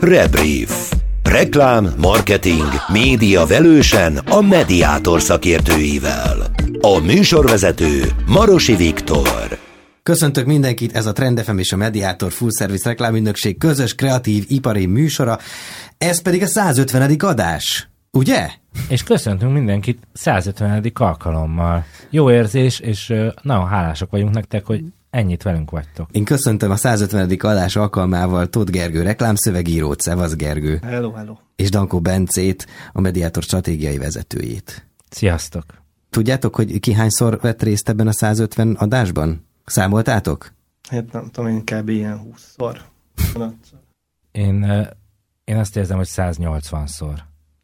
Rebrief. Reklám, marketing, média velősen a Mediátor szakértőivel. A műsorvezető Marosi Viktor. Köszöntök mindenkit, ez a Trend FM és a Mediátor Full Service reklámügynökség közös kreatív ipari műsora, ez pedig a 150. adás, ugye? És köszöntünk mindenkit 150. alkalommal. Jó érzés, és nagyon hálásak vagyunk nektek, hogy ennyit velünk vagytok. Én köszöntöm a 150. adás alkalmával Tóth Gergő reklámszövegírót, szevasz Gergő. Hello, hello. És Dankó Bencét, a Mediátor stratégiai vezetőjét. Sziasztok! Tudjátok, hogy ki hányszor vett részt ebben a 150 adásban? Számoltátok? Hát nem tudom, én kb. Ilyen 20-szor. Én azt érzem, hogy 180-szor.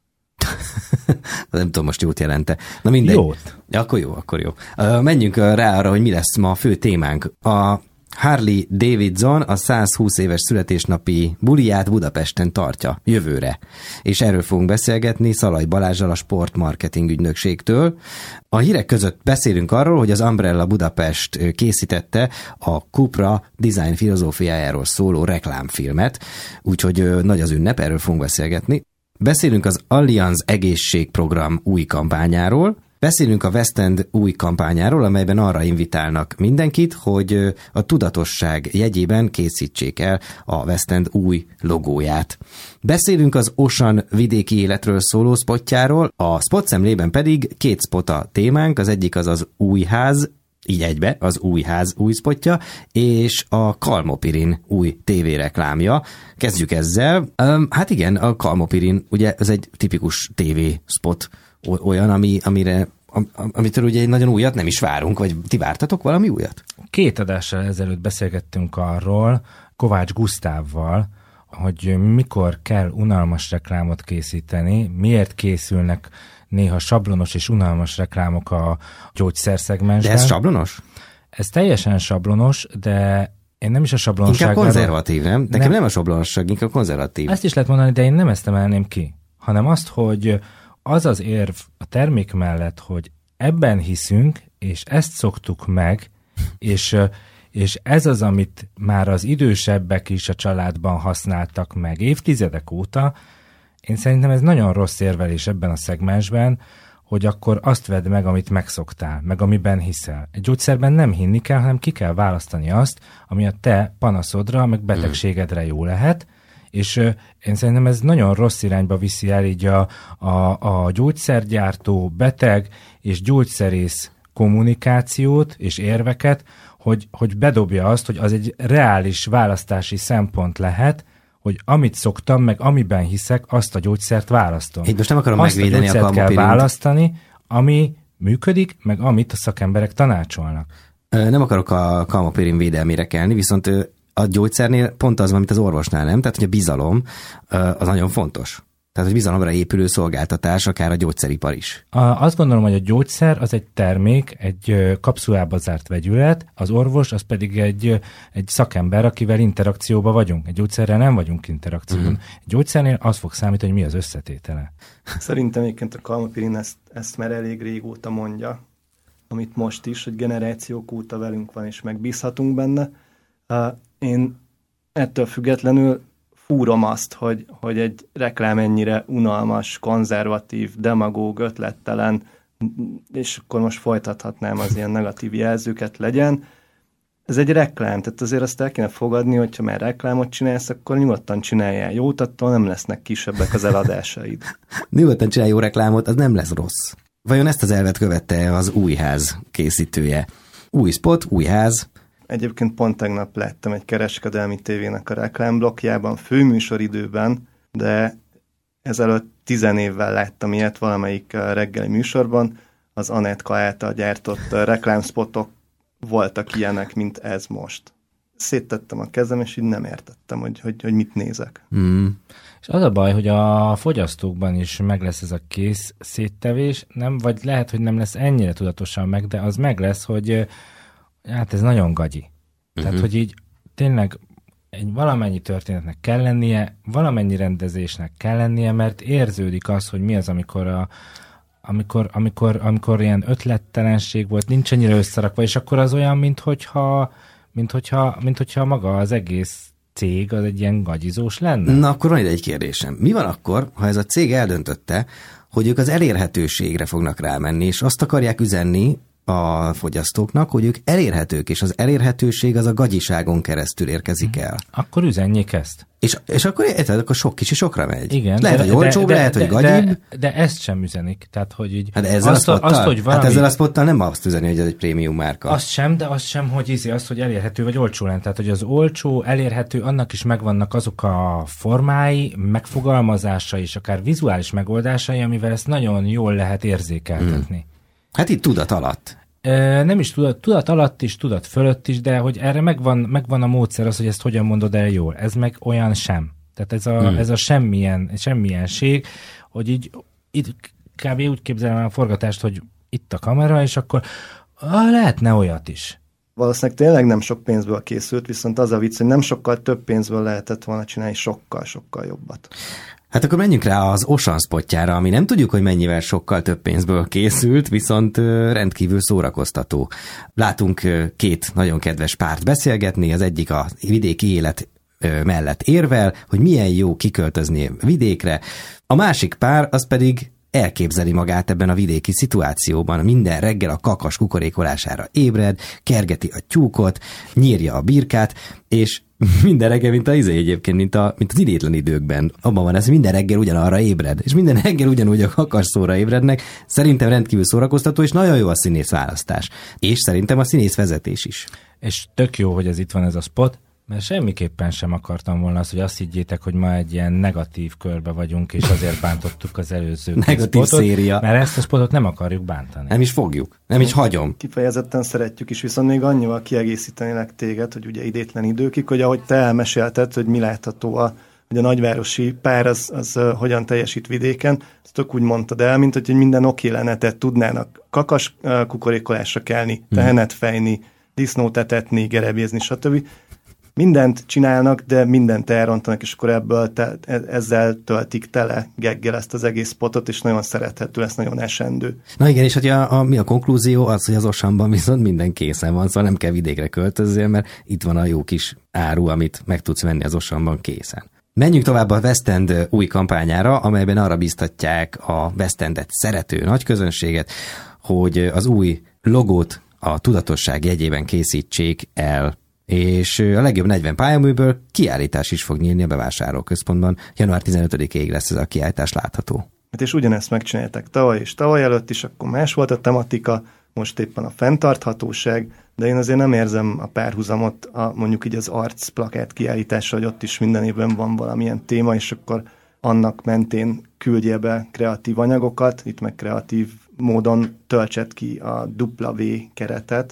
Nem tudom, most jót jelente. Na mindegy. Jót. Ja, akkor jó. Menjünk rá arra, hogy mi lesz ma a fő témánk. A Harley Davidson a 120 éves születésnapi buliját Budapesten tartja jövőre. És erről fogunk beszélgetni Szalai Balázsral a sportmarketing ügynökségtől. A hírek között beszélünk arról, hogy az Umbrella Budapest készítette a Cupra design filozófiájáról szóló reklámfilmet, úgyhogy nagy az ünnep, erről fogunk beszélgetni. Beszélünk az Allianz egészségprogram új kampányáról, beszélünk a West End új kampányáról, amelyben arra invitálnak mindenkit, hogy a tudatosság jegyében készítsék el a West End új logóját. Beszélünk az Ocean vidéki életről szóló spotjáról, a spot szemlében pedig két spot a témánk, az egyik az új ház, így egybe, az új ház új spotja, és a Kalmopirin új tévéreklámja. Kezdjük ezzel. Hát igen, a Kalmopirin, ugye ez egy tipikus tévéspot, olyan, amitől ugye egy nagyon újat nem is várunk, vagy ti vártatok valami újat? 2 adással ezelőtt beszélgettünk arról, Kovács Gusztávval, hogy mikor kell unalmas reklámot készíteni, miért készülnek néha sablonos és unalmas reklámok a gyógyszerszegmensben. De ez sablonos? Ez teljesen sablonos, de én nem is a sablonosság... Inkább konzervatív, nem? Nekem nem a sablonosság, inkább konzervatív. Ezt is lehet mondani, de én nem ezt emelném ki, hanem azt, hogy az az érv a termék mellett, hogy ebben hiszünk, és ezt szoktuk meg, és ez az, amit már az idősebbek is a családban használtak meg évtizedek óta. Én szerintem ez nagyon rossz érvelés ebben a szegmensben, hogy akkor azt vedd meg, amit megszoktál, meg amiben hiszel. Egy gyógyszerben nem hinni kell, hanem ki kell választani azt, ami a te panaszodra, meg betegségedre jó lehet, és én szerintem ez nagyon rossz irányba viszi el így a gyógyszergyártó, beteg és gyógyszerész kommunikációt és érveket, hogy bedobja azt, hogy az egy reális választási szempont lehet, hogy amit szoktam, meg amiben hiszek, azt a gyógyszert választom. Itt most nem akarom megvédeni a Kalmopirint. Kell választani, ami működik, meg amit a szakemberek tanácsolnak. Nem akarok a Kalmopirin védelmére kelni, viszont a gyógyszernél pont az van, mint az orvosnál, nem? Tehát, hogy a bizalom az nagyon fontos. Tehát, hogy bizalomra épülő szolgáltatás, akár a gyógyszeripar is. Azt gondolom, hogy a gyógyszer az egy termék, egy kapszulába zárt vegyület, az orvos az pedig egy szakember, akivel interakcióban vagyunk. Egy gyógyszerrel nem vagyunk interakcióban. Egy gyógyszernél az fog számítani, hogy mi az összetétele. Szerintem egyébként a Kalmopirin ezt már elég régóta mondja, amit most is, hogy generációk óta velünk van, és megbízhatunk benne. Én ettől függetlenül fúrom azt, hogy egy reklám ennyire unalmas, konzervatív, demagóg, ötlettelen, és akkor most folytathatnám az ilyen negatív jelzőket legyen. Ez egy reklám, tehát azért azt el kéne fogadni, hogyha már reklámot csinálsz, akkor nyugodtan csináljál jót, attól nem lesznek kisebbek az eladásaid. Nyugodtan csinálj jó reklámot, az nem lesz rossz. Vajon ezt az elvet követte az új ház készítője? Új spot, új ház. Egyébként pont tegnap láttam egy kereskedelmi tévének a reklámblokkjában, főműsoridőben, de ezelőtt 10 évvel láttam ilyet valamelyik reggeli műsorban, az Anetka által gyártott reklámspotok voltak ilyenek, mint ez most. Széttettem a kezem, és így nem értettem, hogy mit nézek. És az a baj, hogy a fogyasztókban is meg lesz ez a kész széttevés, nem, vagy lehet, hogy nem lesz ennyire tudatosan meg, de az meg lesz, hogy hát ez nagyon gagyi. Tehát, hogy így tényleg egy valamennyi történetnek kell lennie, valamennyi rendezésnek kell lennie, mert érződik az, hogy mi az, amikor ilyen ötlettelenség volt, nincs ennyire összerakva, és akkor az olyan, mint hogyha maga az egész cég az egy ilyen gagyizós lenne? Na, akkor van ide egy kérdésem. Mi van akkor, ha ez a cég eldöntötte, hogy ők az elérhetőségre fognak rámenni, és azt akarják üzenni a fogyasztóknak, hogy ők elérhetők, és az elérhetőség az a gagyiságon keresztül érkezik el. Akkor üzenjék ezt. És akkor érted, akkor sok kicsi sokra megy. Igen, lehet, hogy olcsóbb, lehet, hogy gagyibb. De ezt sem üzenik. Tehát, hogy így hát ezzel ezzel a spottal nem azt üzeni, hogy ez egy prémium márka. Azt sem, de azt sem, hogy azt, hogy elérhető vagy olcsó lenne. Tehát, hogy az olcsó, elérhető, annak is megvannak azok a formái, megfogalmazásai, és akár vizuális megoldásai, amivel ezt nagyon jól lehet érzékeltetni. Hát itt tudat alatt. Nem is tudat alatt is, tudat fölött is, de hogy erre megvan a módszer az, hogy ezt hogyan mondod el jól. Ez meg olyan sem. Tehát ez a semmilyenség, hogy így kb. Úgy képzelem a forgatást, hogy itt a kamera, és akkor lehetne olyat is. Valószínűleg tényleg nem sok pénzből készült, viszont az a vicc, hogy nem sokkal több pénzből lehetett volna csinálni sokkal jobbat. Hát akkor menjünk rá az Ocean spotjára, ami nem tudjuk, hogy mennyivel sokkal több pénzből készült, viszont rendkívül szórakoztató. Látunk két nagyon kedves párt beszélgetni, az egyik a vidéki élet mellett érvel, hogy milyen jó kiköltözni vidékre. A másik pár az pedig elképzeli magát ebben a vidéki szituációban. Minden reggel a kakas kukorékolására ébred, kergeti a tyúkot, nyírja a birkát, és minden reggel, mint egyébként, mint az idétlen időkben. Abban van ez, hogy minden reggel ugyanarra ébred, és minden reggel ugyanúgy a kakas szóra ébrednek. Szerintem rendkívül szórakoztató, és nagyon jó a színész választás. És szerintem a színész vezetés is. És tök jó, hogy itt van ez a spot, mert semmiképpen sem akartam volna azt, hogy azt higgyétek, hogy ma egy ilyen negatív körbe vagyunk, és azért bántottuk az előző negatív spotot, széria. Mert ezt a spotot nem akarjuk bántani. Nem is fogjuk, nem is hagyom. Kifejezetten szeretjük is, viszont még annyival kiegészítenélek téged, hogy ugye idétlen időkig, hogy ahogy te elmesélted, hogy mi látható hogy a nagyvárosi pár az hogyan teljesít vidéken, ezt tök úgy mondtad el, mint hogy minden oké lenne, tehát tudnának kakas kukorékolásra kelni, tehenet fejni, disznót etetni, gerebézni, stb. Mindent csinálnak, de mindent elrontanak, és akkor ebből ezzel töltik tele geggel ezt az egész spotot, és nagyon szerethető, ez nagyon esendő. Na igen, és hogy mi a konklúzió? Az, hogy az Oceanban viszont minden készen van, szóval nem kell vidékre költözzél, mert itt van a jó kis áru, amit meg tudsz venni az Oceanban készen. Menjünk tovább a West End új kampányára, amelyben arra biztatják a West Endet szerető nagyközönséget, hogy az új logót a tudatosság jegyében készítsék el, és a legjobb 40 pályaműből kiállítás is fog nyílni a bevásárlóközpontban. Január 15-ig lesz ez a kiállítás látható. Hát és ugyanezt megcsinálták tavaly és tavaly előtt is, akkor más volt a tematika, most éppen a fenntarthatóság, de én azért nem érzem a párhuzamot mondjuk így az arcplakát kiállításra, hogy ott is minden évben van valamilyen téma, és akkor annak mentén küldje be kreatív anyagokat, itt meg kreatív módon töltsed ki a W keretet.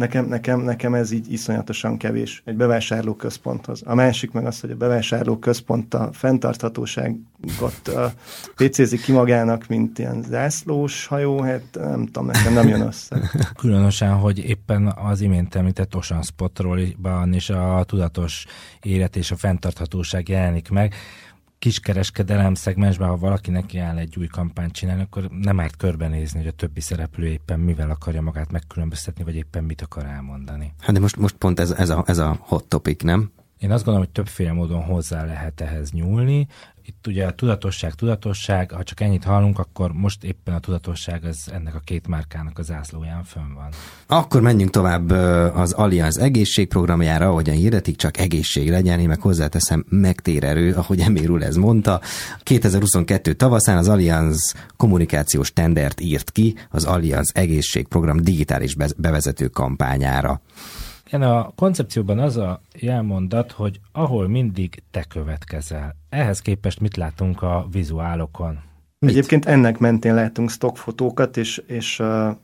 Nekem ez így iszonyatosan kevés egy bevásárlóközponthoz. A másik meg az, hogy a bevásárlóközpont a fenntarthatóságot pécézik ki magának, mint ilyen zászlós hajó, hát nem tudom, nekem nem jön össze. Különösen, hogy éppen az imént említett Ocean Spotról is a tudatos élet és a fenntarthatóság jelenik meg. Kiskereskedelem szegmensben, ha valaki neki áll egy új kampányt csinálni, akkor nem árt körbenézni, hogy a többi szereplő éppen mivel akarja magát megkülönböztetni, vagy éppen mit akar elmondani. Hát de most pont ez a hot topic, nem? Én azt gondolom, hogy többféle módon hozzá lehet ehhez nyúlni. Itt ugye a tudatosság, ha csak ennyit hallunk, akkor most éppen a tudatosság az ennek a két márkának az zászlóján fönn van. Akkor menjünk tovább az Allianz egészségprogramjára, ahogyan hirdetik, csak egészség legyen, én meg hozzáteszem megtérerő, ahogy Emil Rulez mondta. 2022 tavaszán az Allianz kommunikációs tendert írt ki az Allianz egészségprogram digitális bevezető kampányára. Igen, a koncepcióban az a jelmondat, hogy ahol mindig te következel. Ehhez képest mit látunk a vizuálokon? Egyébként ennek mentén látunk stockfotókat, és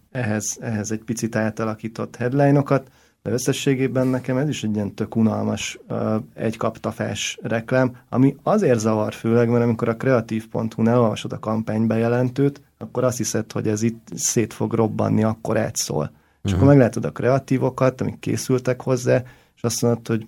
ehhez egy picit átalakított headline-okat, de összességében nekem ez is egy ilyen tök unalmas egykaptafás reklám, ami azért zavar főleg, mert amikor a kreatív.hu-n elolvasod a kampánybejelentőt, akkor azt hiszed, hogy ez itt szét fog robbanni, akkor átszól. És akkor meglátod a kreatívokat, amik készültek hozzá, és azt mondod, hogy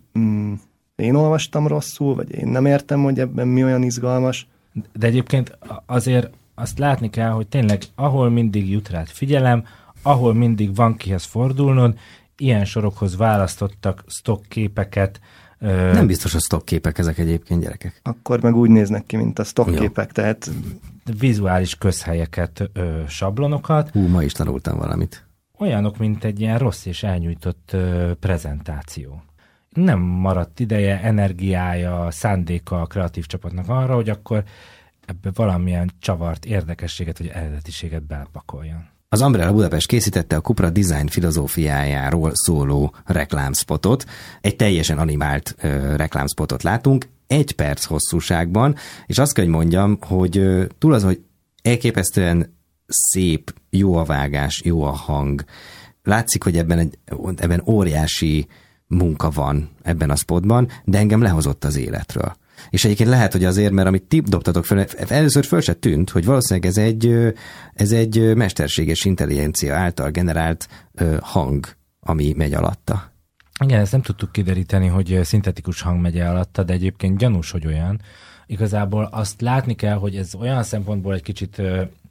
én olvastam rosszul, vagy én nem értem, hogy ebben mi olyan izgalmas. De egyébként azért azt látni kell, hogy tényleg ahol mindig jut rád figyelem, ahol mindig van kihez fordulnod, ilyen sorokhoz választottak stock képeket, Nem biztos, hogy sztokképek ezek egyébként, gyerekek. Akkor meg úgy néznek ki, mint a sztokképek, tehát... Vizuális közhelyeket, sablonokat. Ma is tanultam valamit. Olyanok, mint egy ilyen rossz és elnyújtott prezentáció. Nem maradt ideje, energiája, szándéka a kreatív csapatnak arra, hogy akkor ebbe valamilyen csavart, érdekességet vagy eredetiséget belepakoljon. Az Umbrella Budapest készítette a Cupra design filozófiájáról szóló reklámspotot. Egy teljesen animált reklámspotot látunk, 1 perc hosszúságban, és azt kell, hogy mondjam, hogy túl az, hogy elképesztően szép, jó a vágás, jó a hang. Látszik, hogy ebben óriási munka van ebben a spotban, de engem lehozott az életről. És egyébként lehet, hogy azért, mert amit ti dobtatok fel, először föl se tűnt, hogy valószínűleg ez egy mesterséges intelligencia által generált hang, ami megy alatta. Igen, ezt nem tudtuk kideríteni, hogy szintetikus hang megy alatta, de egyébként gyanús, hogy olyan. Igazából azt látni kell, hogy ez olyan szempontból egy kicsit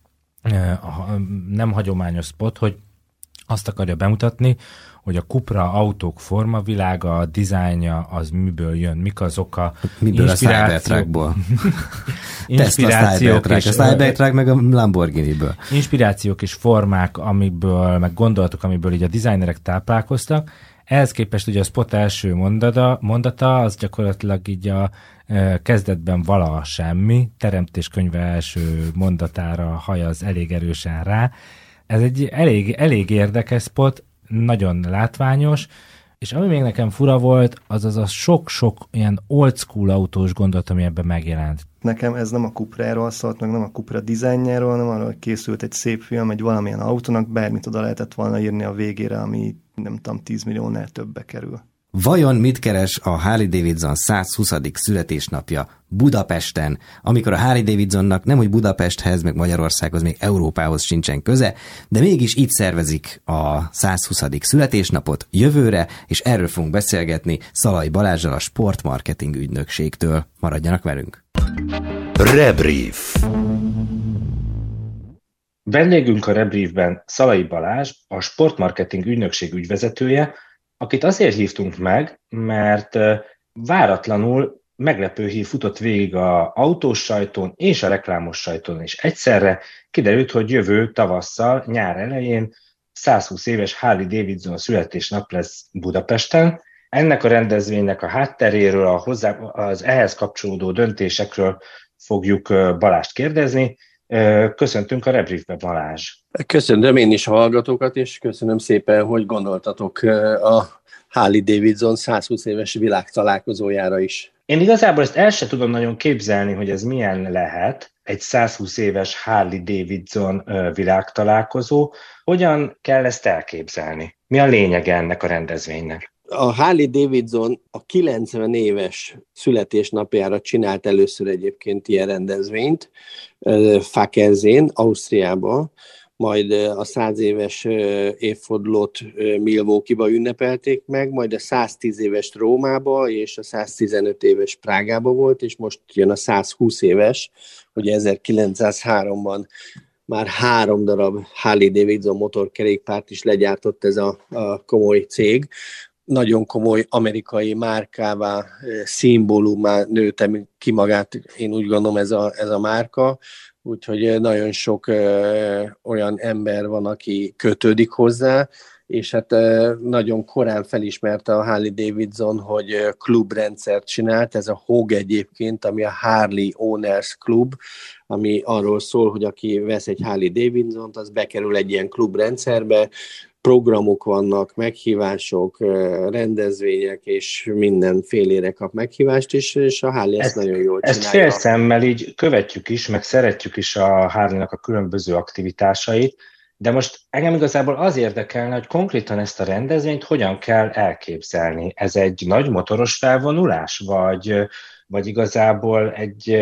nem hagyományos spot, hogy azt akarja bemutatni, hogy a Cupra autók formavilága, a dizájnja az miből jön, mik azok a miből a Cybertruckból. Tesla Cybertruck meg a Lamborghini-ből. Inspirációk és formák, amiből, meg gondolatok, amiből így a designerek táplálkoztak. Ehhez képest ugye a spot első mondata, az gyakorlatilag így a kezdetben valaha semmi, teremtéskönyve első mondatára hajaz elég erősen rá. Ez egy elég érdekes spot, nagyon látványos, és ami még nekem fura volt, az a sok-sok ilyen old school autós gondolat, ami ebben megjelent. Nekem ez nem a Cupráról szólt, meg nem a Cupra dizájnjáról, hanem arról, hogy készült egy szép film, egy valamilyen autónak, bármit oda lehetett volna írni a végére, ami nem tudom, 10 milliónál többbe kerül. Vajon mit keres a Harley Davidson 120. születésnapja Budapesten, amikor a Harley Davidsonnak nemhogy Budapesthez, meg Magyarországhoz, még Európához sincsen köze, de mégis itt szervezik a 120. születésnapot jövőre, és erről fogunk beszélgetni Szalai Balázsral a Sportmarketing ügynökségtől. Maradjanak velünk! Rebrief. Vendégünk a Rebriefben Szalai Balázs, a Sportmarketing ügynökség ügyvezetője, akit azért hívtunk meg, mert váratlanul meglepő hír futott végig az autós sajtón és a reklámos sajtón, és egyszerre kiderült, hogy jövő tavasszal, nyár elején 120 éves Harley Davidson születésnap lesz Budapesten. Ennek a rendezvénynek a hátteréről, az ehhez kapcsolódó döntésekről fogjuk Balást kérdezni. Köszöntünk a Rebriefbe, Balázs! Köszönöm én is a hallgatókat, és köszönöm szépen, hogy gondoltatok a Harley Davidson 120 éves világtalálkozójára is. Én igazából ezt el sem tudom nagyon képzelni, hogy ez milyen lehet, egy 120 éves Harley Davidson világtalálkozó. Hogyan kell ezt elképzelni? Mi a lényege ennek a rendezvénynek? A Harley Davidson a 90 éves születésnapjára csinált először egyébként ilyen rendezvényt, Falkenseen, Ausztriában, majd a 100 éves évfordulót Milwaukee-ba ünnepelték meg, majd a 110 éves Rómába és a 115 éves Prágába volt, és most jön a 120 éves, ugye 1903-ban már 3 darab Harley Davidson motorkerékpárt is legyártott ez a komoly cég. Nagyon komoly amerikai márkává, szimbólumá nőtte ki magát, én úgy gondolom ez a márka, úgyhogy nagyon sok olyan ember van, aki kötődik hozzá, és hát nagyon korán felismerte a Harley Davidson, hogy klubrendszert csinált, ez a HOG egyébként, ami a Harley Owners Club, ami arról szól, hogy aki vesz egy Harley Davidsont, az bekerül egy ilyen klubrendszerbe, programok vannak, meghívások, rendezvények, és mindenfélére kap meghívást, és a Harley ezt nagyon jól csinálja. Ezt félszemmel így követjük is, meg szeretjük is a Harley-nak a különböző aktivitásait, de most engem igazából az érdekelne, hogy konkrétan ezt a rendezvényt hogyan kell elképzelni. Ez egy nagy motoros felvonulás, vagy igazából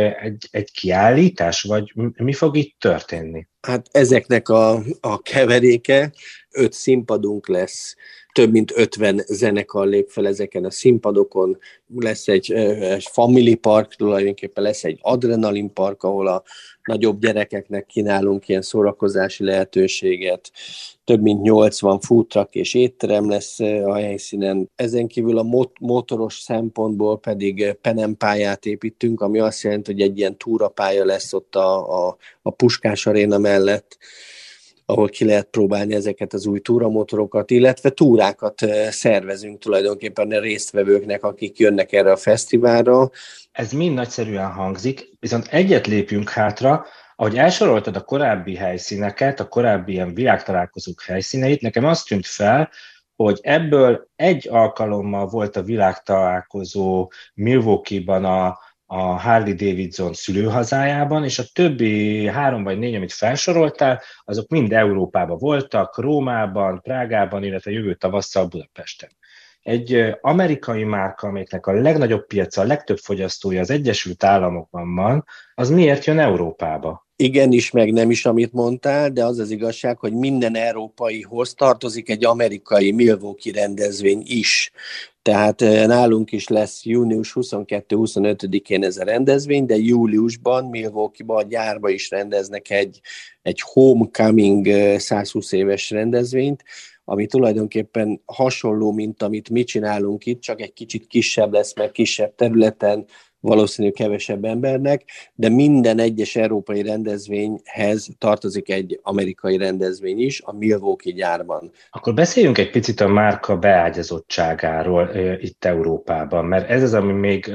egy kiállítás, vagy mi fog itt történni? Hát ezeknek a keveréke, 5 színpadunk lesz, több mint 50 zenekar lép fel ezeken a színpadokon, lesz egy family park, tulajdonképpen lesz egy adrenalin park, ahol a nagyobb gyerekeknek kínálunk ilyen szórakozási lehetőséget, több mint 80 food truck és étterem lesz a helyszínen. Ezen kívül a motoros szempontból pedig penempályát építünk, ami azt jelenti, hogy egy ilyen túrapálya lesz ott a Puskás Aréna mellett, ahol ki lehet próbálni ezeket az új túramotorokat, illetve túrákat szervezünk tulajdonképpen a résztvevőknek, akik jönnek erre a fesztiválra. Ez mind nagyszerűen hangzik, viszont egyet lépjünk hátra, ahogy elsoroltad a korábbi helyszíneket, a korábbi ilyen világtalálkozók helyszíneit, nekem azt tűnt fel, hogy ebből egy alkalommal volt a világtalálkozó Milwaukee-ban a Harley Davidson szülőhazájában, és a többi 3 vagy 4, amit felsoroltál, azok mind Európában voltak, Rómában, Prágában, illetve jövő tavasszal Budapesten. Egy amerikai márka, amelynek a legnagyobb piaca, a legtöbb fogyasztója az Egyesült Államokban van, az miért jön Európába? Igen is, meg nem is, amit mondtál, de az az igazság, hogy minden európaihoz tartozik egy amerikai Milwaukee rendezvény is. Tehát nálunk is lesz június 22-25-én ez a rendezvény, de júliusban Milwaukee-ban a gyárba is rendeznek egy Homecoming 120 éves rendezvényt, ami tulajdonképpen hasonló, mint amit mi csinálunk itt, csak egy kicsit kisebb lesz, meg kisebb területen, valószínűleg kevesebb embernek, de minden egyes európai rendezvényhez tartozik egy amerikai rendezvény is, a Milwaukee gyárban. Akkor beszéljünk egy picit a márka beágyazottságáról itt Európában, mert ez az, ami még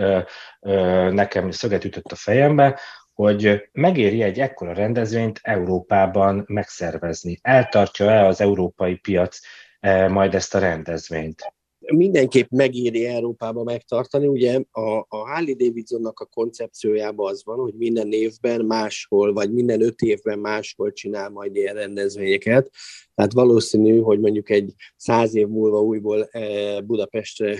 nekem szöget ütött a fejembe, hogy megéri egy ekkora rendezvényt Európában megszervezni. Eltartja-e az európai piac majd ezt a rendezvényt? Mindenképp megéri Európába megtartani. Ugye a Harley Davidsonnak a koncepciójában az van, hogy minden évben máshol, vagy minden 5 évben máshol csinál majd ilyen rendezvényeket. Tehát valószínű, hogy mondjuk egy 100 év múlva újból Budapestre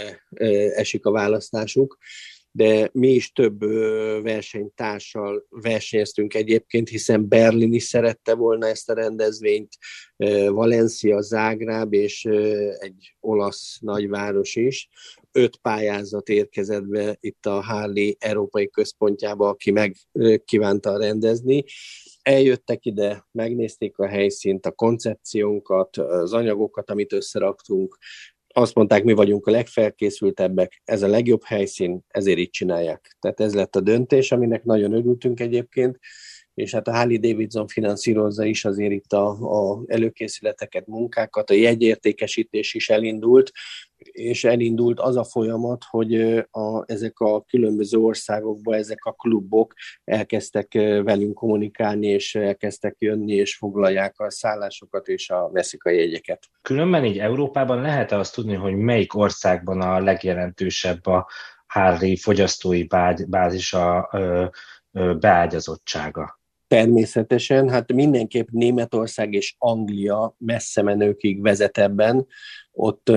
esik a választásuk, de mi is több versenytársal versenyeztünk egyébként, hiszen Berlin is szerette volna ezt a rendezvényt, Valencia, Zágráb és egy olasz nagyváros is. 5 pályázat érkezett be itt a Harley Európai Központjába, aki meg kívánta rendezni. Eljöttek ide, megnézték a helyszínt, a koncepciónkat, az anyagokat, amit összeraktunk. Azt mondták, mi vagyunk a legfelkészültebbek, ez a legjobb helyszín, ezért így csinálják. Tehát ez lett a döntés, aminek nagyon örültünk egyébként, és hát a Harley Davidson finanszírozza is azért itt a előkészületeket, munkákat, a jegyértékesítés is elindult, és elindult az a folyamat, hogy ezek a különböző országokban ezek a klubok elkezdtek velünk kommunikálni, és elkezdtek jönni, és foglalják a szállásokat, és veszik a jegyeket. Különben így Európában lehet-e azt tudni, hogy melyik országban a legjelentősebb a Harley fogyasztói bázisa, beágyazottsága? Természetesen, hát mindenképp Németország és Anglia messze menőkig vezet ebben. Ott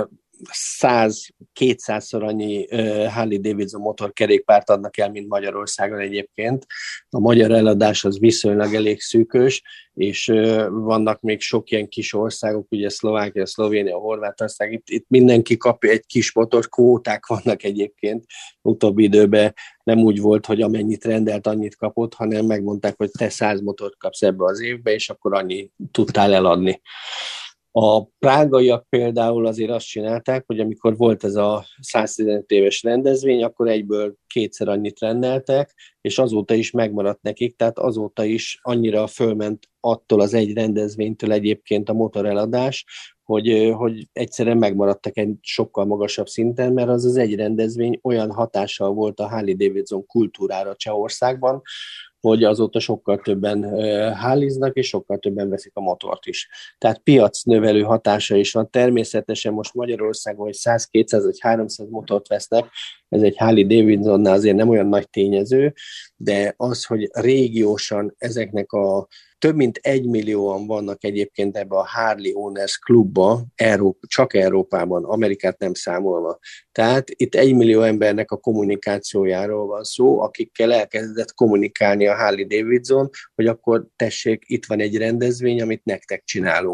100-200-szor annyi Harley Davidson motorkerékpárt adnak el, mint Magyarországon egyébként. A magyar eladás az viszonylag elég szűkös, és vannak még sok ilyen kis országok, ugye Szlovákia, Szlovénia, Horvátország, itt mindenki kap egy kis motor, kvóták vannak egyébként. Utóbbi időben nem úgy volt, hogy amennyit rendelt, annyit kapott, hanem megmondták, hogy te 100 motort kapsz ebbe az évbe, és akkor annyi tudtál eladni. A prágaiak például azért azt csinálták, hogy amikor volt ez a 115 éves rendezvény, akkor egyből 2-szer annyit rendeltek, és azóta is megmaradt nekik, tehát azóta is annyira fölment attól az egy rendezvénytől egyébként a motoreladás, hogy egyszerűen megmaradtak egy sokkal magasabb szinten, mert az egy rendezvény olyan hatással volt a Harley Davidson kultúrára Csehországban, hogy azóta sokkal többen háliznak, és sokkal többen veszik a motort is. Tehát piacnövelő hatása is van. Természetesen most Magyarországon, hogy 100, 200 vagy 300 motort vesznek, ez egy Harley Davidsonnál azért nem olyan nagy tényező, de az, hogy régiósan ezeknek a több mint 1 millióan vannak egyébként ebbe a Harley Owners klubba, csak Európában, Amerikát nem számolva. Tehát itt 1 millió embernek a kommunikációjáról van szó, akikkel elkezdett kommunikálni a Harley Davidson, hogy akkor tessék, itt van egy rendezvény, amit nektek csinálunk.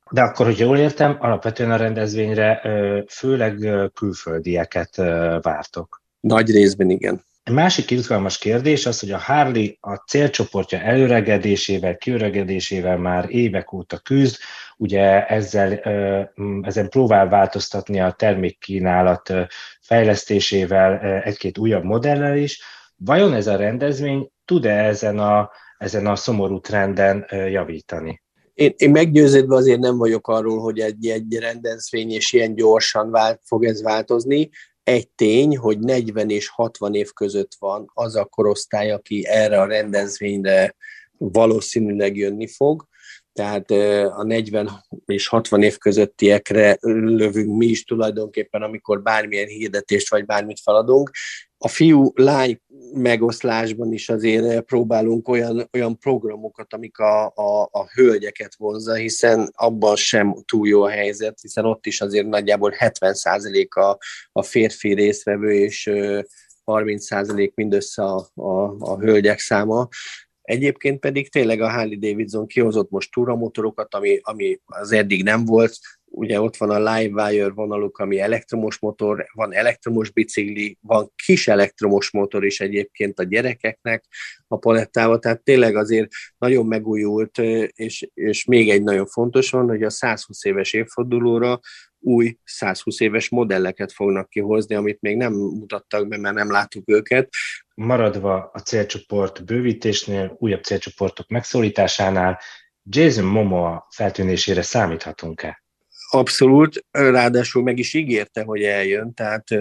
De akkor, hogy jól értem, alapvetően a rendezvényre főleg külföldieket vártok. Nagy részben igen. Egy másik izgalmas kérdés az, hogy a Harley a célcsoportja előregedésével, kiöregedésével már évek óta küzd, ugye ezen próbál változtatni a termékkínálat fejlesztésével, egy-két újabb modellel is. Vajon ez a rendezvény tud-e ezen a szomorú trenden javítani? Én meggyőződve azért nem vagyok arról, hogy egy rendezvény és ilyen gyorsan fog ez változni. Egy tény, hogy 40 és 60 év között van az a korosztály, aki erre a rendezvényre valószínűleg jönni fog. Tehát a 40 és 60 év közöttiekre lövünk mi is tulajdonképpen, amikor bármilyen hirdetést vagy bármit feladunk. A fiú-lány megoszlásban is azért próbálunk olyan programokat, amik a hölgyeket vonzza, hiszen abban sem túl jó a helyzet, hiszen ott is azért nagyjából 70% a férfi résztvevő, és 30% mindössze a hölgyek száma. Egyébként pedig tényleg a Harley-Davidson kihozott most túramotorokat, ami az eddig nem volt. Ugye ott van a Livewire vonaluk, ami elektromos motor, van elektromos bicikli, van kis elektromos motor is egyébként a gyerekeknek a palettával, tehát tényleg azért nagyon megújult, és még egy nagyon fontos van, hogy a 120 éves évfordulóra új 120 éves modelleket fognak kihozni, amit még nem mutattak be, mert nem láttuk őket. Maradva a célcsoport bővítésnél, újabb célcsoportok megszólításánál, Jason Momoa feltűnésére számíthatunk-e? Abszolút, ráadásul meg is ígérte, hogy eljön, tehát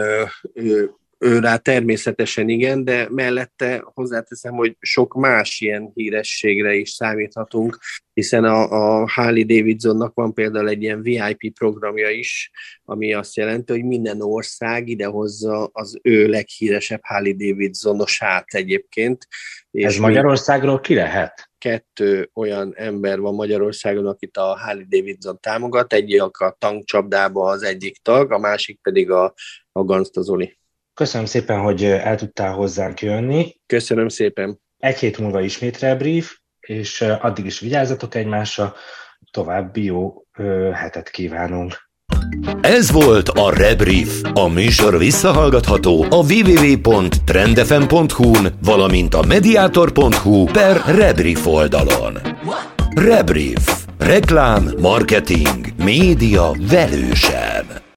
ő rá természetesen igen, de mellette hozzáteszem, hogy sok más ilyen hírességre is számíthatunk, hiszen a Harley-Davidsonnak van például egy ilyen VIP programja is, ami azt jelenti, hogy minden ország idehozza az ő leghíresebb Harley-Davidsonosát egyébként. Ez Magyarországról ki lehet? 2 olyan ember van Magyarországon, akit a Harley-Davidson támogat, egyik a tankcsapdába az egyik tag, a másik pedig a Ganszta Zoli. Köszönöm szépen, hogy el tudtál hozzánk jönni. Köszönöm szépen. 1 hét múlva ismét rebrief, és addig is vigyázzatok egymásra, további jó hetet kívánunk. Ez volt a Rebrief. A műsor visszahallgatható a www.trendfm.hu-n, valamint a mediator.hu/rebrief oldalon. Rebrief. Reklám, marketing, média velősen.